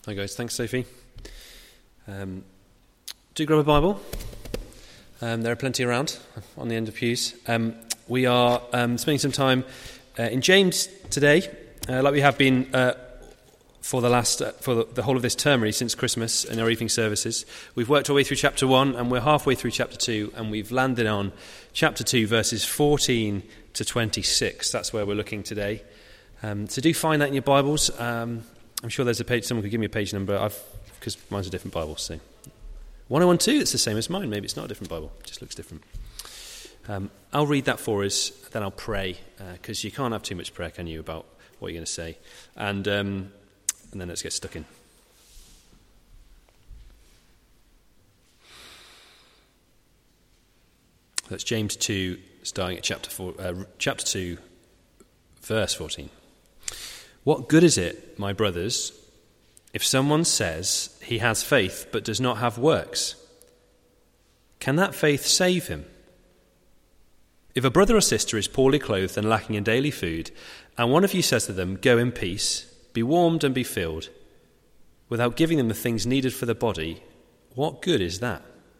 Hi guys, thanks Sophie. Do grab a Bible. There are plenty around on the end of pews. We are spending some time in James today, like we have been for the whole of this term, really, since Christmas in our evening services. We've worked our way through chapter 1 and we're halfway through chapter 2, and we've landed on chapter 2 verses 14 to 26. That's where we're looking today. So do find that in your Bibles. I'm sure there's a page, someone could give me a page number, because mine's a different Bible, so 1012, it's the same as mine. Maybe it's not a different Bible, it just looks different. I'll read that for us, then I'll pray, because you can't have too much prayer, can you, about what you're going to say, and then let's get stuck in. That's James 2, starting at chapter 2, verse 14. What good is it, my brothers, if someone says he has faith but does not have works? Can that faith save him? If a brother or sister is poorly clothed and lacking in daily food, and one of you says to them, "Go in peace, be warmed and be filled," without giving them the things needed for the body, what good is that?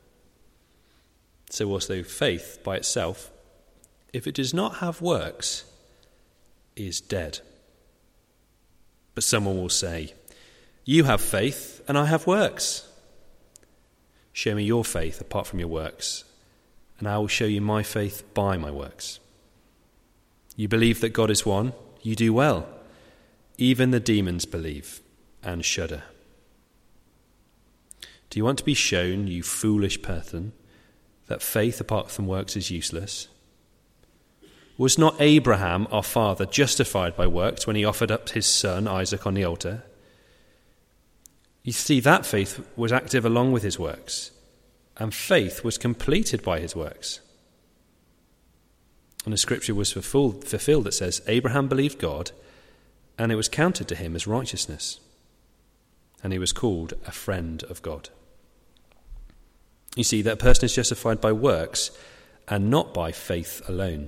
So also faith by itself, if it does not have works, is dead. But someone will say, "You have faith and I have works. Show me your faith apart from your works, and I will show you my faith by my works. You believe that God is one, you do well. Even the demons believe and shudder. Do you want to be shown, you foolish person, that faith apart from works is useless? Was not Abraham, our father, justified by works when he offered up his son Isaac on the altar? You see, that faith was active along with his works, and faith was completed by his works. And the scripture was fulfilled that says, Abraham believed God, and it was counted to him as righteousness, and he was called a friend of God. You see, that person is justified by works and not by faith alone.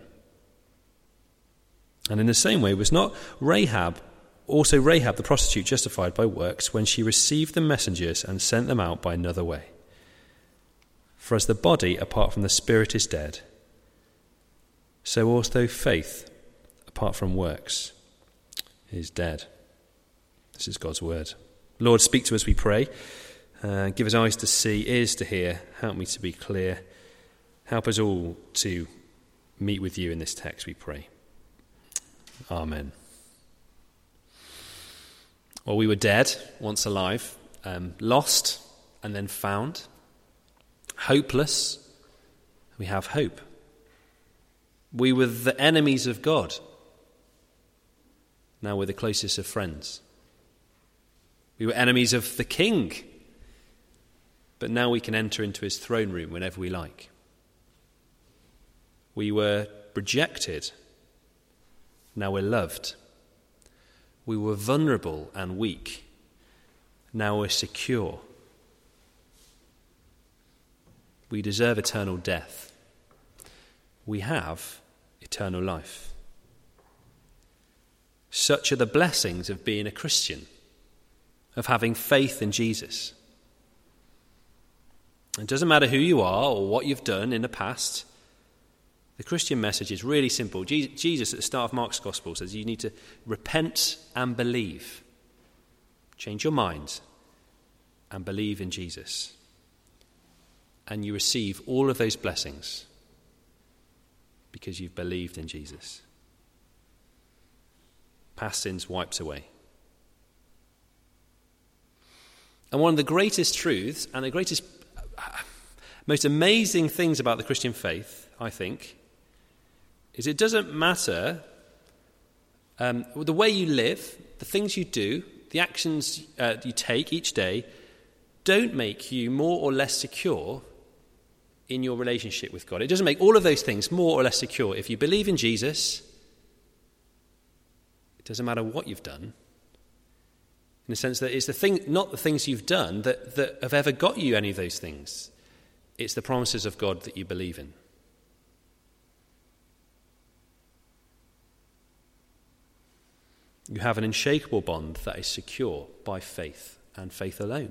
And in the same way, was not Rahab the prostitute justified by works when she received the messengers and sent them out by another way? For as the body apart from the spirit is dead, so also faith apart from works is dead. This is God's word. Lord, speak to us, we pray. Give us eyes to see, ears to hear. Help me to be clear. Help us all to meet with you in this text, we pray. Amen. Well, we were dead, once alive, lost and then found, hopeless. We have hope. We were the enemies of God. Now we're the closest of friends. We were enemies of the king, but now we can enter into his throne room whenever we like. We were rejected. Now we're loved. We were vulnerable and weak. Now we're secure. We deserve eternal death. We have eternal life. Such are the blessings of being a Christian, of having faith in Jesus. It doesn't matter who you are or what you've done in the past. The Christian message is really simple. Jesus at the start of Mark's Gospel says you need to repent and believe. Change your mind and believe in Jesus. And you receive all of those blessings because you've believed in Jesus. Past sins wiped away. And one of the greatest truths and the greatest, most amazing things about the Christian faith, I think, is it doesn't matter the way you live, the things you do, the actions you take each day, don't make you more or less secure in your relationship with God. It doesn't make all of those things more or less secure. If you believe in Jesus, it doesn't matter what you've done, in the sense that it's the thing, not the things you've done that have ever got you any of those things. It's the promises of God that you believe in. You have an unshakable bond that is secure by faith and faith alone.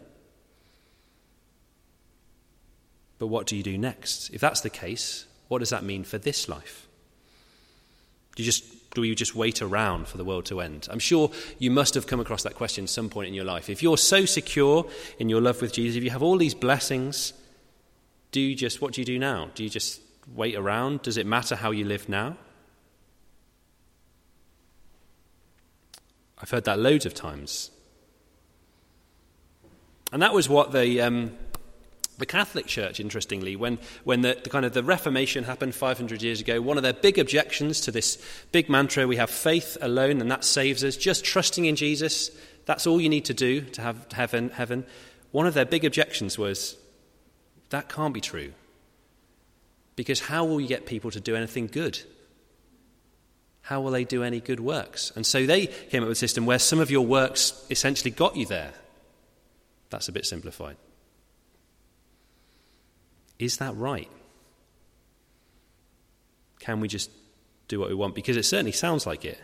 But what do you do next? If that's the case, what does that mean for this life? Do you just wait around for the world to end? I'm sure you must have come across that question at some point in your life. If you're so secure in your love with Jesus, if you have all these blessings, what do you do now? Do you just wait around? Does it matter how you live now? I've heard that loads of times. And that was what the Catholic Church, interestingly, when the kind of the Reformation happened 500 years ago, one of their big objections to this big mantra, we have faith alone and that saves us, just trusting in Jesus, that's all you need to do to have heaven. One of their big objections was, that can't be true. Because how will you get people to do anything good? How will they do any good works? And so they came up with a system where some of your works essentially got you there. That's a bit simplified. Is that right? Can we just do what we want? Because it certainly sounds like it.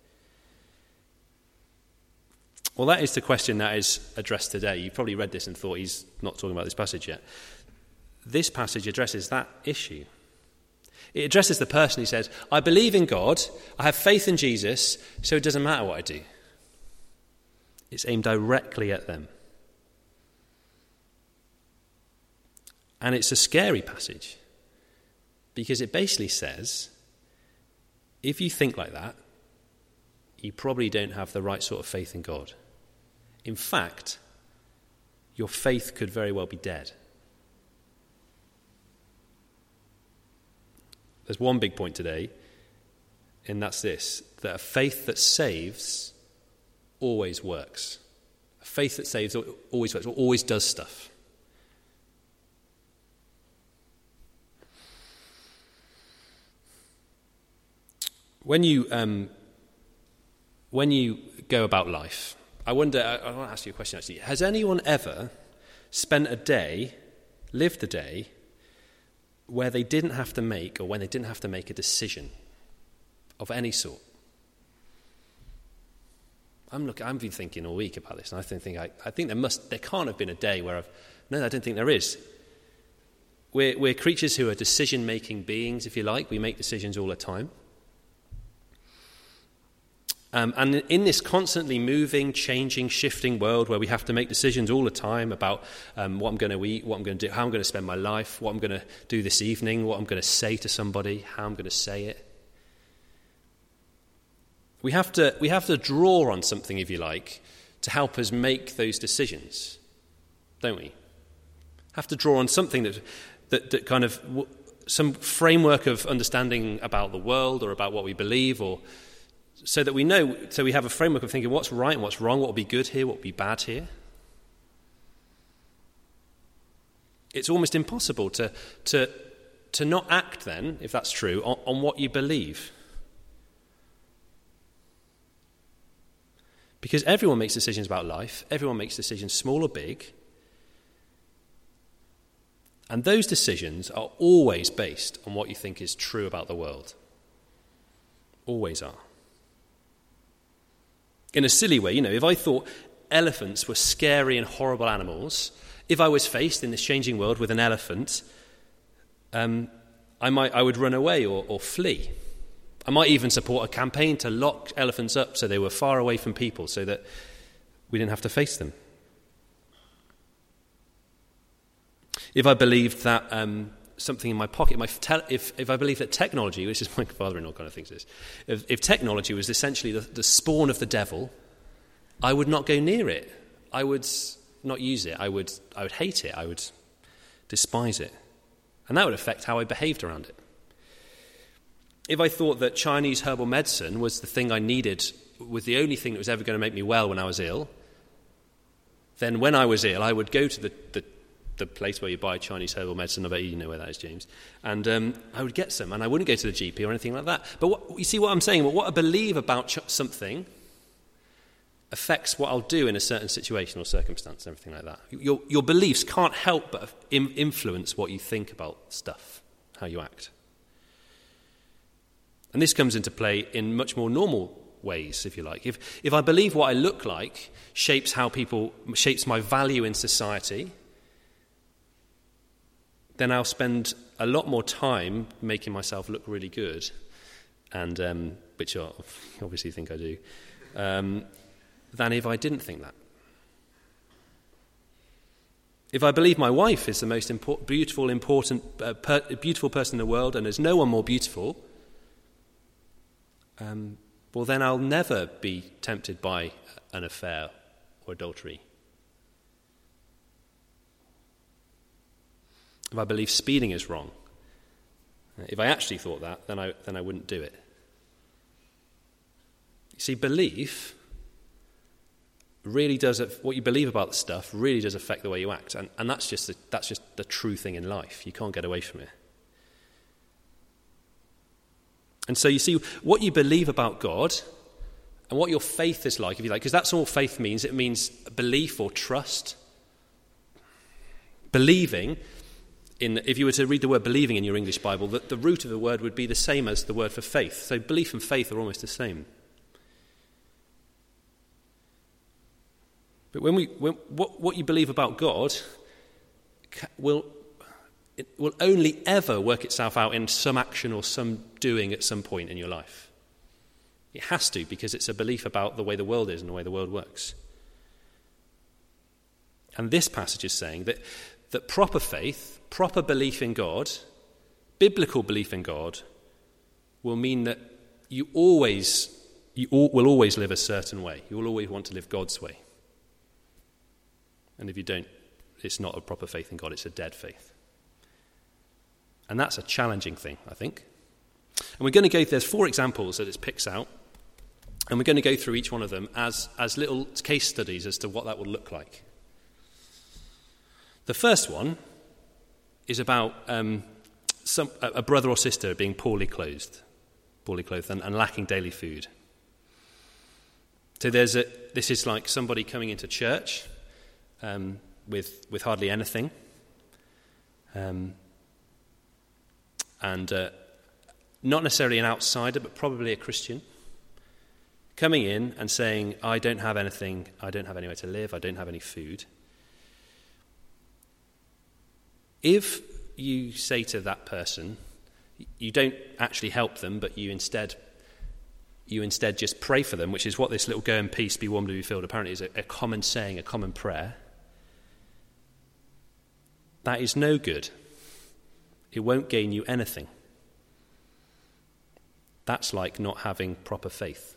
Well, that is the question that is addressed today. You've probably read this and thought he's not talking about this passage yet. This passage addresses that issue. It addresses the person who says, I believe in God, I have faith in Jesus, so it doesn't matter what I do. It's aimed directly at them. And it's a scary passage because it basically says, if you think like that, you probably don't have the right sort of faith in God. In fact, your faith could very well be dead. There's one big point today, and that's this, that a faith that saves always works. A faith that saves always works, or always does stuff. When you go about life, I want to ask you a question actually. Has anyone ever spent a day, lived a day, where they didn't have to make, or when they didn't have to make a decision of any sort? I've been thinking all week about this, and I think there can't have been a day where I don't think there is. We're creatures who are decision-making beings, if you like. We make decisions all the time. And in this constantly moving, changing, shifting world where we have to make decisions all the time about what I'm going to eat, what I'm going to do, how I'm going to spend my life, what I'm going to do this evening, what I'm going to say to somebody, how I'm going to say it. We have to draw on something, if you like, to help us make those decisions, don't we? Have to draw on something that kind of some framework of understanding about the world or about what we believe, or so that we know, so we have a framework of thinking what's right and what's wrong, what will be good here, what will be bad here. It's almost impossible to not act then, if that's true, on what you believe. Because everyone makes decisions about life, everyone makes decisions small or big, and those decisions are always based on what you think is true about the world. Always are. In a silly way, if I thought elephants were scary and horrible animals, if I was faced in this changing world with an elephant, I would run away or flee. I might even support a campaign to lock elephants up so they were far away from people so that we didn't have to face them. If I believed that something in my pocket, if I believed that technology, which is my father-in-law kind of thinks this, if technology was essentially the spawn of the devil, I would not go near it. I would not use it. I would hate it. I would despise it. And that would affect how I behaved around it. If I thought that Chinese herbal medicine was the thing I needed, was the only thing that was ever going to make me well when I was ill, then when I was ill, I would go to the place where you buy Chinese herbal medicine. I bet you know where that is, James. And I would get some, and I wouldn't go to the GP or anything like that. But you see what I'm saying? What I believe about something affects what I'll do in a certain situation or circumstance, everything like that. Your beliefs can't help but influence what you think about stuff, how you act. And this comes into play in much more normal ways, if you like. If I believe what I look like shapes my value in society, then I'll spend a lot more time making myself look really good, and which I obviously think I do, than if I didn't think that. If I believe my wife is the most beautiful person in the world, and there's no one more beautiful, well, then I'll never be tempted by an affair or adultery. If I believe speeding is wrong, if I actually thought that, then I wouldn't do it. You see, belief really does, what you believe about the stuff really does affect the way you act, and that's just the true thing in life. You can't get away from it. And so you see, what you believe about God and what your faith is like, if you like, because that's all faith means. It means belief or trust. Believing, if you were to read the word believing in your English Bible, the root of the word would be the same as the word for faith. So belief and faith are almost the same. But what you believe about God will only ever work itself out in some action or some doing at some point in your life. It has to, because it's a belief about the way the world is and the way the world works. And this passage is saying that proper faith, proper belief in God, biblical belief in God, will mean that you will always live a certain way. You will always want to live God's way. And if you don't, it's not a proper faith in God, it's a dead faith. And that's a challenging thing, I think. And we're going to there's 4 examples that it picks out, and we're going to go through each one of them as little case studies as to what that would look like. The first one is about a brother or sister being poorly clothed and lacking daily food. So this is like somebody coming into church with hardly anything, and not necessarily an outsider, but probably a Christian, coming in and saying, I don't have anything, I don't have anywhere to live, I don't have any food. If you say to that person, you don't actually help them, but you instead just pray for them, which is what this little go in peace, be warmed and be filled apparently is a common saying, a common prayer. That is no good. It won't gain you anything. That's like not having proper faith.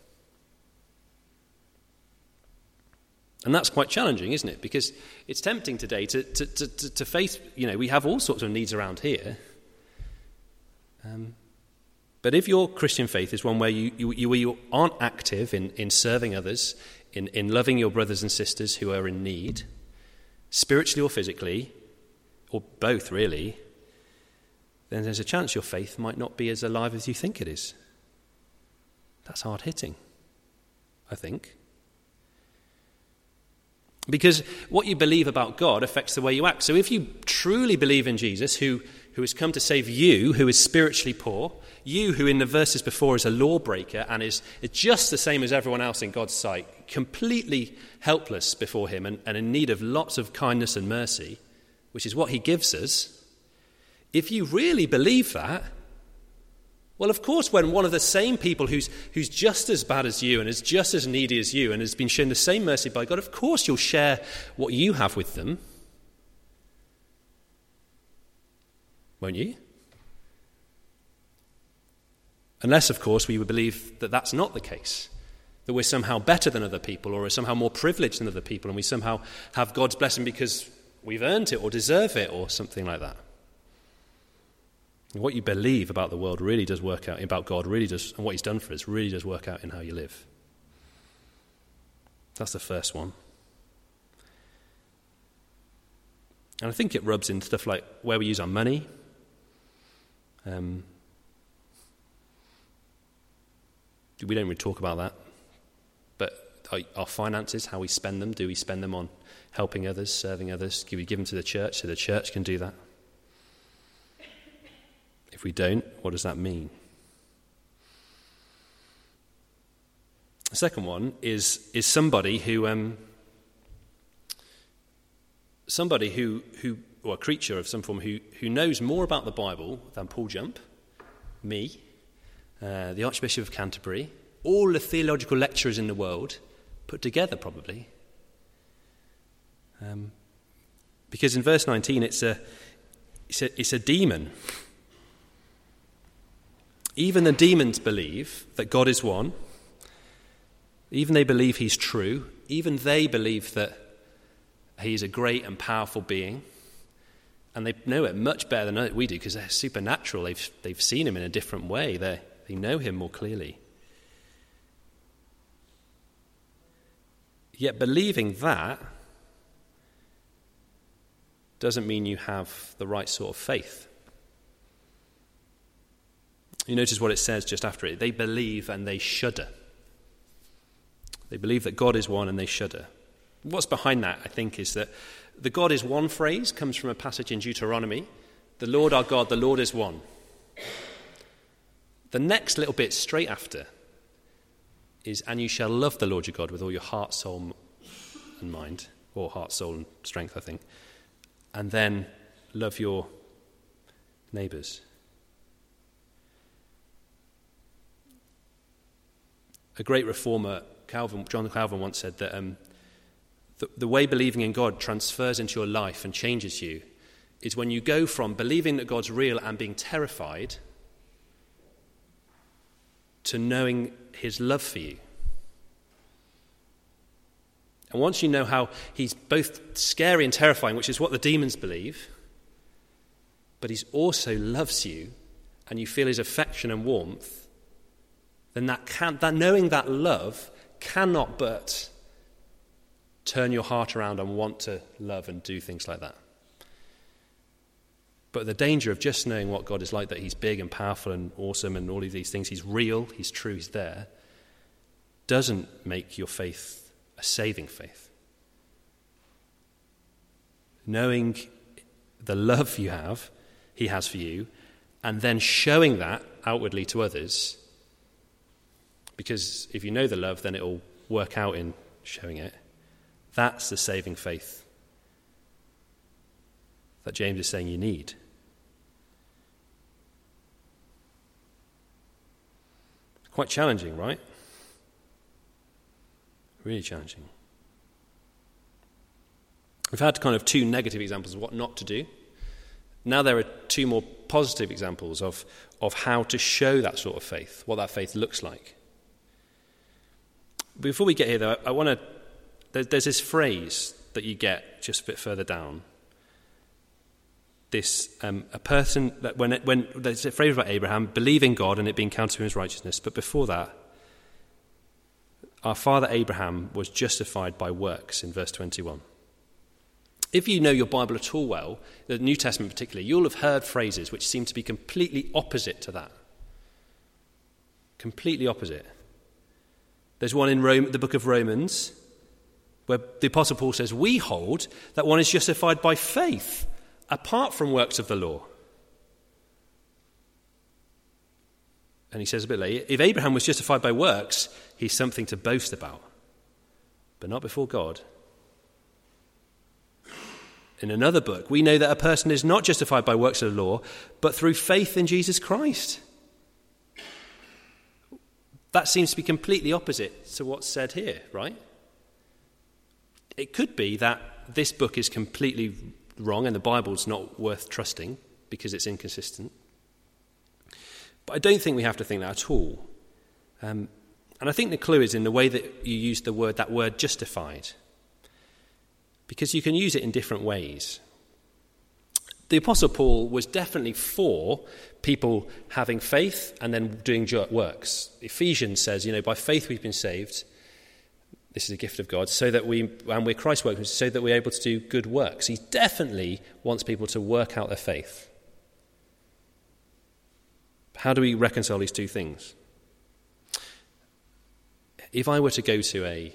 And that's quite challenging, isn't it? Because it's tempting today to face, we have all sorts of needs around here. But if your Christian faith is one where you aren't active in serving others, in loving your brothers and sisters who are in need, spiritually or physically, or both really, then there's a chance your faith might not be as alive as you think it is. That's hard-hitting, I think. Because what you believe about God affects the way you act. So if you truly believe in Jesus, who has come to save you, who is spiritually poor, you who in the verses before is a lawbreaker and is just the same as everyone else in God's sight, completely helpless before him and in need of lots of kindness and mercy, which is what he gives us, if you really believe that, well, of course, when one of the same people who's just as bad as you and is just as needy as you and has been shown the same mercy by God, of course you'll share what you have with them. Won't you? Unless, of course, we would believe that that's not the case, that we're somehow better than other people or are somehow more privileged than other people and we somehow have God's blessing because we've earned it or deserve it or something like that. And what you believe about the world really does work out, about God really does, and what he's done for us really does work out in how you live. That's the first one. And I think it rubs in stuff like where we use our money. We don't really talk about that. But our finances, how we spend them, do we spend them on helping others, serving others? Do we give them to the church so the church can do that? If we don't, what does that mean? The second one is somebody who or a creature of some form who knows more about the Bible than Paul Jump, me, the Archbishop of Canterbury, all the theological lecturers in the world put together probably. Because in verse 19 it's a demon. Even the demons believe that God is one. Even they believe he's true. Even they believe that he's a great and powerful being. And they know it much better than we do because they're supernatural. They've seen him in a different way. They know him more clearly. Yet believing that doesn't mean you have the right sort of faith. You notice what it says just after it. They believe and they shudder. They believe that God is one and they shudder. What's behind that, I think, is that the God is one phrase comes from a passage in Deuteronomy. The Lord our God, the Lord is one. The next little bit straight after is, and you shall love the Lord your God with all your heart, soul and mind, or heart, soul and strength, I think. And then love your neighbours. A great reformer, John Calvin, once said that the way believing in God transfers into your life and changes you is when you go from believing that God's real and being terrified to knowing his love for you. And once you know how he's both scary and terrifying, which is what the demons believe, but he also loves you and you feel his affection and warmth, then that knowing that love cannot but turn your heart around and want to love and do things like that. But the danger of just knowing what God is like, that he's big and powerful and awesome and all of these things, he's real, he's true, he's there, doesn't make your faith a saving faith. Knowing the love he has for you, and then showing that outwardly to others, because if you know the love, then it'll work out in showing it. That's the saving faith that James is saying you need. Quite challenging, right? Really challenging. We've had kind of two negative examples of what not to do. Now there are two more positive examples of how to show that sort of faith, what that faith looks like. Before we get here, though, there's this phrase that you get just a bit further down. This a person that when there's a phrase about Abraham believing God and it being counted to him as righteousness, but before that, our father Abraham was justified by works in verse 21. If you know your Bible at all well, the New Testament particularly, you'll have heard phrases which seem to be completely opposite to that. Completely opposite. There's one in the book of Romans where the Apostle Paul says, we hold that one is justified by faith apart from works of the law. And he says a bit later, if Abraham was justified by works, he's something to boast about, but not before God. In another book, we know that a person is not justified by works of the law, but through faith in Jesus Christ. That seems to be completely opposite to what's said here, right? It could be that this book is completely wrong and the Bible's not worth trusting because it's inconsistent. But I don't think we have to think that at all. And I think the clue is in the way that you use that word justified. Because you can use it in different ways. The Apostle Paul was definitely for people having faith and then doing works. Ephesians says, by faith we've been saved. This is a gift of God, and we're Christ's workers, so that we're able to do good works. He definitely wants people to work out their faith. How do we reconcile these two things? If I were to go to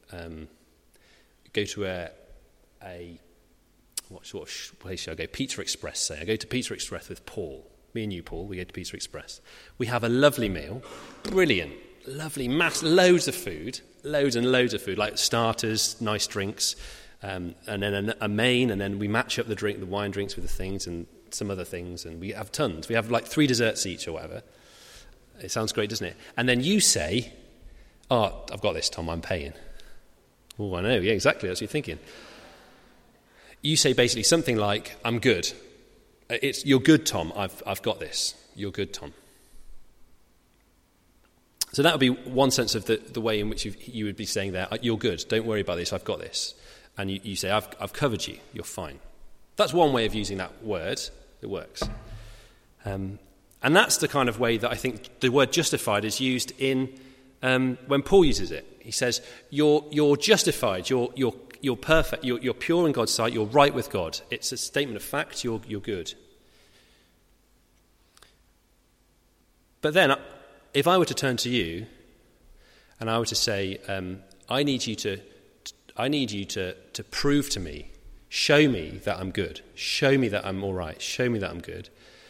what sort of place should I go? Pizza Express, say. I go to Pizza Express with Paul. Me and you, Paul, we go to Pizza Express. We have a lovely meal, brilliant, lovely loads of food, loads and loads of food, like starters, nice drinks, and then a main, and then we match up the wine drinks with the things and some other things, and we have tons. We have like 3 desserts each or whatever. It sounds great, doesn't it? And then you say, "Oh, I've got this, Tom, I'm paying." Oh, I know, yeah, exactly, that's what you're thinking. You say basically something like, "I'm good. You're good, Tom, I've got this. You're good, Tom." So that would be one sense of the way in which you would be saying there, "You're good, don't worry about this, I've got this." And you say, I've covered you, you're fine. That's one way of using that word. It works. And that's the kind of way that I think the word justified is used in when Paul uses it. He says, you're justified, you're perfect, you're pure in God's sight, you're right with God. It's a statement of fact, you're good. But then, if I were to turn to you and I were to say, I need you to prove to me, show me that I'm good, show me that I'm all right, show me that I'm good.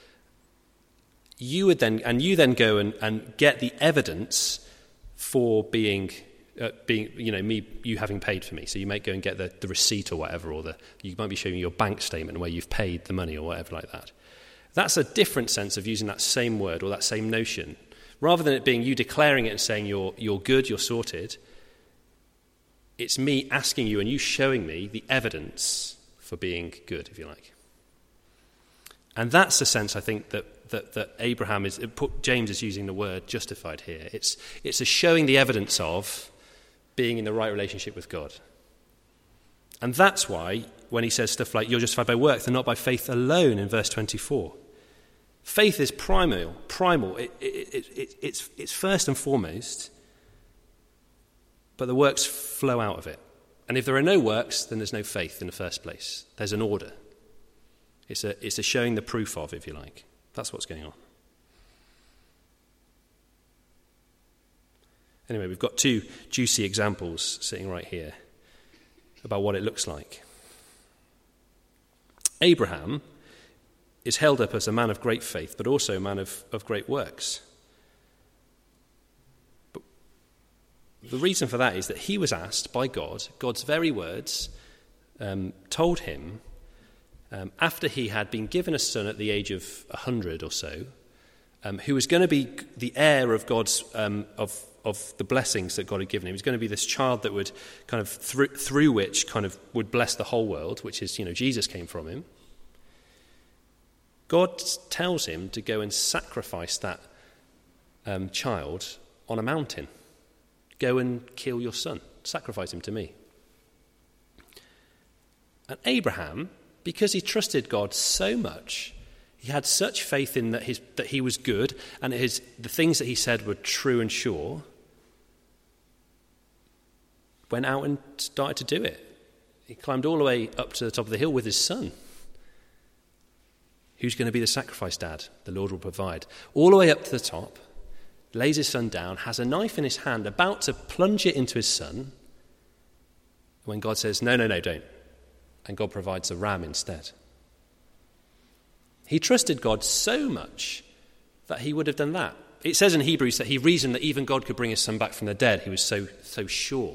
You then go and get the evidence for being you having paid for me. So you might go and get the receipt or whatever, or you might be showing your bank statement where you've paid the money or whatever like that. That's a different sense of using that same word or that same notion. Rather than it being you declaring it and saying you're good, you're sorted, it's me asking you and you showing me the evidence for being good, if you like. And that's the sense, I think, that James is using the word justified here. It's a showing the evidence of being in the right relationship with God. And that's why when he says stuff like, "You're justified by works and not by faith alone," in verse 24. Faith is primal. It's first and foremost, but the works flow out of it. And if there are no works, then there's no faith in the first place. There's an order. It's a showing the proof of, if you like. That's what's going on. Anyway, we've got 2 juicy examples sitting right here about what it looks like. Abraham is held up as a man of great faith, but also a man of great works. But the reason for that is that he was asked by God, God's very words told him, after he had been given a son at the age of 100 or so, who was going to be the heir of God's of the blessings that God had given him. He was going to be this child that would kind of through which kind of would bless the whole world, which is, Jesus came from him. God tells him to go and sacrifice that child on a mountain. Go and kill your son. Sacrifice him to me. And Abraham, because he trusted God so much, he had such faith in that he was good and the things that he said were true and sure, went out and started to do it. He climbed all the way up to the top of the hill with his son. Who's going to be the sacrifice, Dad? The Lord will provide. All the way up to the top, lays his son down, has a knife in his hand, about to plunge it into his son, when God says, no, don't. And God provides a ram instead. He trusted God so much that he would have done that. It says in Hebrews that he reasoned that even God could bring his son back from the dead. He was so sure.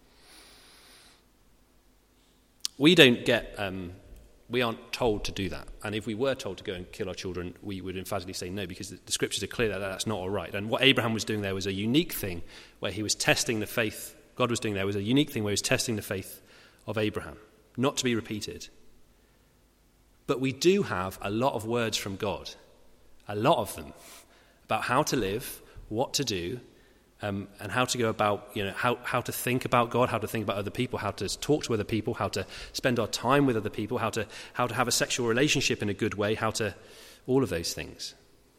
We aren't told to do that. And if we were told to go and kill our children, we would emphatically say no, because the scriptures are clear that that's not all right. And what Abraham was doing there was a unique thing where he was testing the faith. God was doing there was a unique thing where he was testing the faith of Abraham, not to be repeated. But we do have a lot of words from God, a lot of them, about how to live, what to do, and how to go about, how to think about God, how to think about other people, how to talk to other people, how to spend our time with other people, how to have a sexual relationship in a good way, all of those things.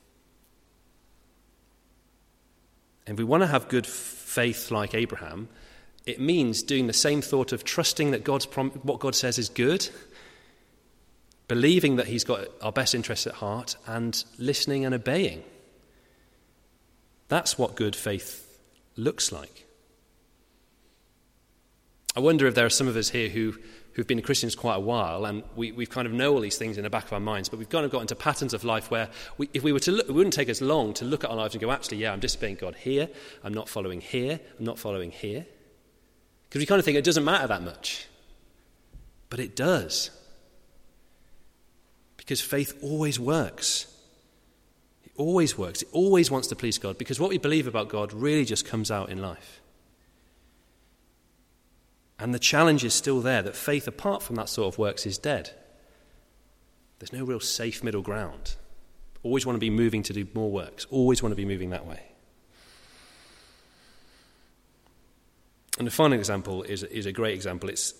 And if we want to have good faith like Abraham, it means doing the same thought of trusting that what God says is good, believing that he's got our best interests at heart, and listening and obeying. That's what good faith looks like. I wonder if there are some of us here who who've been Christians quite a while, and we've kind of know all these things in the back of our minds, but we've kind of got into patterns of life where if we were to look, it wouldn't take us long to look at our lives and go, actually, yeah, I'm disobeying God here, I'm not following here, I'm not following here. Because we kind of think it doesn't matter that much. But it does. Because faith always works. It always works. It always wants to please God, because what we believe about God really just comes out in life. And the challenge is still there, that faith apart from that sort of works is dead. There's no real safe middle ground. Always want to be moving to do more works. Always want to be moving that way. And the final example is a great example. It's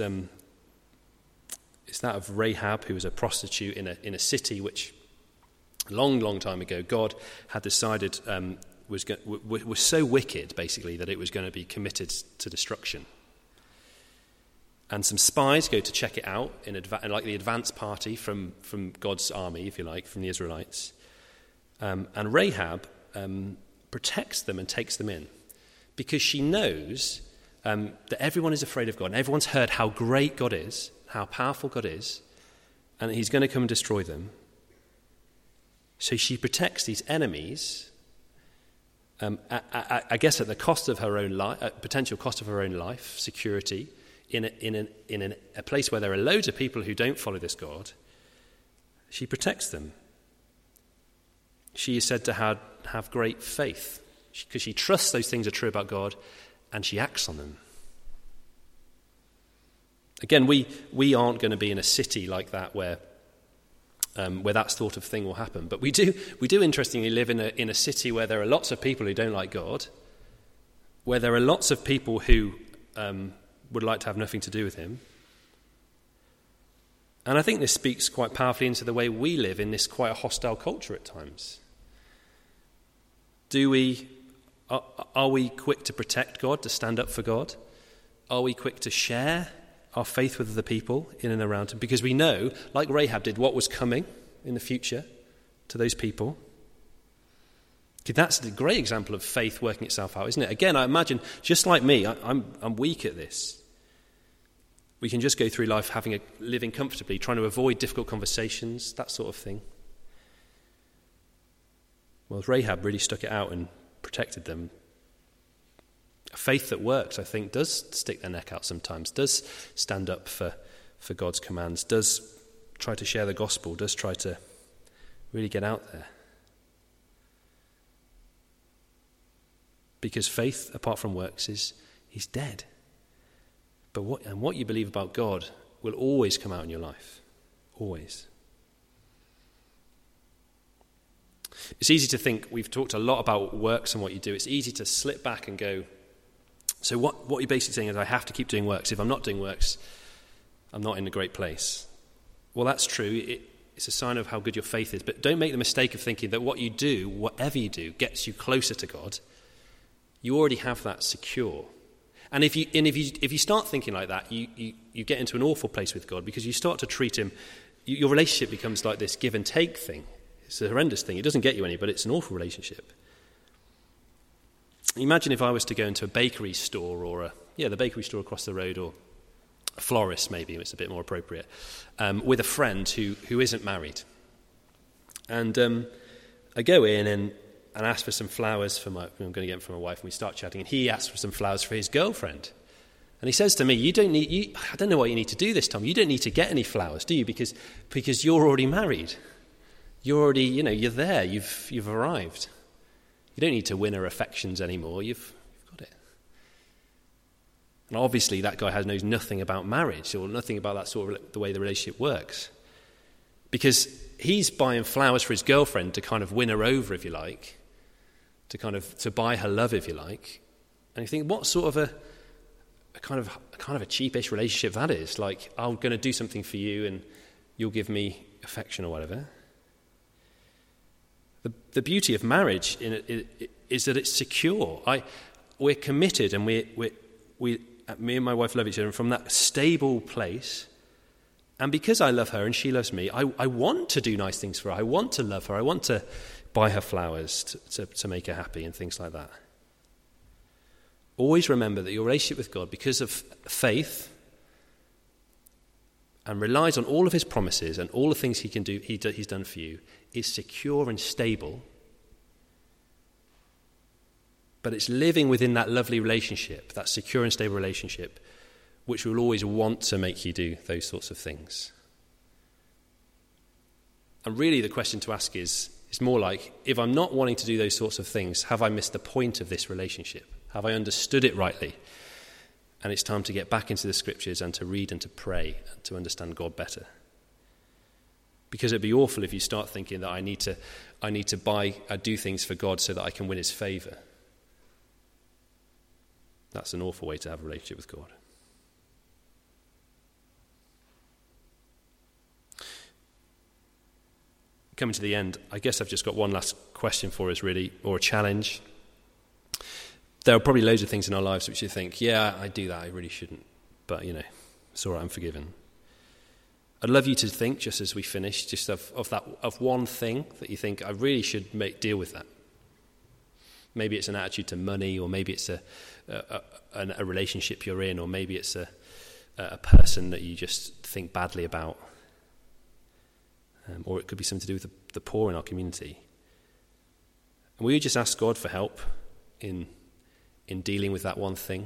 that of Rahab, who was a prostitute in a city which, a long time ago, God had decided was so wicked, basically, that it was going to be committed to destruction. And some spies go to check it out in like the advance party from God's army, if you like, from the Israelites. And Rahab protects them and takes them in, because she knows that everyone is afraid of God, and everyone's heard how great God is, how powerful God is, and he's going to come and destroy them. So she protects these enemies, I guess at the cost of her own life, potential cost of her own life, security, in a place where there are loads of people who don't follow this God. She protects them. She is said to have great faith, because she trusts those things are true about God, and she acts on them. Again, we aren't going to be in a city like that where that sort of thing will happen. But we do interestingly live in a city where there are lots of people who don't like God, where there are lots of people who would like to have nothing to do with him. And I think this speaks quite powerfully into the way we live in this quite a hostile culture at times. Are we quick to protect God, to stand up for God? Are we quick to share our faith with other people in and around him? Because we know, like Rahab did, what was coming in the future to those people. That's a great example of faith working itself out, isn't it? Again, I imagine, just like me, I'm weak at this. We can just go through life living comfortably, trying to avoid difficult conversations, that sort of thing. Well, Rahab really stuck it out and protected them. A faith that works, I think, does stick their neck out sometimes, does stand up for God's commands, does try to share the gospel, does try to really get out there. Because faith, apart from works, is dead. But what you believe about God will always come out in your life. Always. It's easy to think, we've talked a lot about works and what you do. It's easy to slip back and go, so what you're basically saying is I have to keep doing works. If I'm not doing works, I'm not in a great place. Well, that's true. It's a sign of how good your faith is. But don't make the mistake of thinking that what you do, whatever you do, gets you closer to God. You already have that secure. And if you start thinking like that, you get into an awful place with God, because you start to treat him, your relationship becomes like this give and take thing. It's a horrendous thing. It doesn't get you any, but it's an awful relationship. Imagine if I was to go into a bakery store, or the bakery store across the road, or a florist maybe, it's a bit more appropriate, with a friend who isn't married. And I go in and ask for some flowers I'm going to get them from my wife, and we start chatting, and he asks for some flowers for his girlfriend. And he says to me, I don't know why you need to do this, Tom. You don't need to get any flowers, do you? Because you're already married. You're already, you're there. You've arrived. You don't need to win her affections anymore. You've got it. And obviously that guy knows nothing about marriage, or nothing about that sort of the way the relationship works. Because he's buying flowers for his girlfriend to kind of win her over, if you like, to buy her love, if you like. And you think, what sort of a kind of a cheapish relationship that is? Like, I'm going to do something for you and you'll give me affection or whatever. The beauty of marriage is that it's secure. We're committed, and me and my wife love each other, and from that stable place. And because I love her and she loves me, I want to do nice things for her. I want to love her. I want to buy her flowers to make her happy and things like that. Always remember that your relationship with God, because of faith, and relies on all of his promises and all the things he can do, he's done for you, is secure and stable. But it's living within that lovely relationship, that secure and stable relationship, which will always want to make you do those sorts of things. And really the question to ask is more like, if I'm not wanting to do those sorts of things, have I missed the point of this relationship? Have I understood it rightly? And it's time to get back into the scriptures and to read and to pray and to understand God better. Because it'd be awful if you start thinking that I need to do things for God so that I can win his favour. That's an awful way to have a relationship with God. Coming to the end, I guess I've just got one last question for us, really, or a challenge. There are probably loads of things in our lives which you think, yeah, I do that, I really shouldn't. But, it's all right, I'm forgiven. I'd love you to think, just as we finish, just of one thing that you think, I really should deal with that. Maybe it's an attitude to money, or maybe it's a relationship you're in, or maybe it's a person that you just think badly about. Or it could be something to do with the poor in our community. And will you just ask God for help in dealing with that one thing?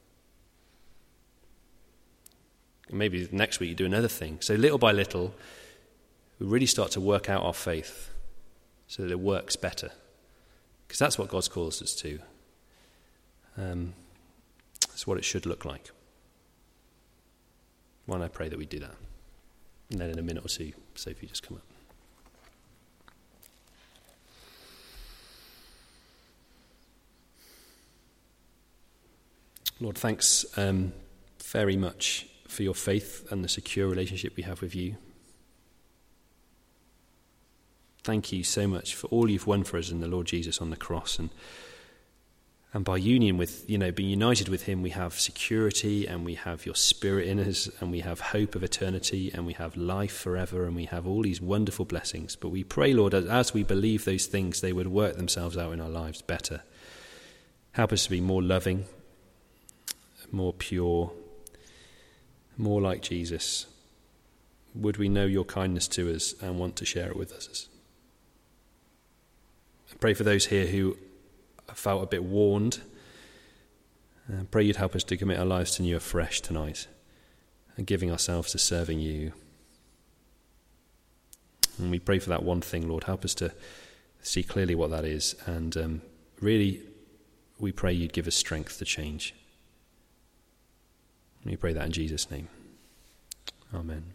And maybe next week you do another thing. So little by little, we really start to work out our faith so that it works better. Because that's what God's calls us to. That's what it should look like. Why don't I pray that we do that? And then in a minute or two, Sophie, just come up. Lord, thanks very much for your faith and the secure relationship we have with you. Thank you so much for all you've won for us in the Lord Jesus on the cross. And by union with, being united with him, we have security, and we have your spirit in us, and we have hope of eternity, and we have life forever, and we have all these wonderful blessings. But we pray, Lord, as we believe those things, they would work themselves out in our lives better. Help us to be more loving, more pure, more like Jesus. Would we know your kindness to us and want to share it with us? I pray for those here who felt a bit warned. Pray you'd help us to commit our lives to you afresh tonight, and giving ourselves to serving you. And we pray for that one thing, Lord. Help us to see clearly what that is, and really we pray you'd give us strength to change. We pray that in Jesus' name. Amen.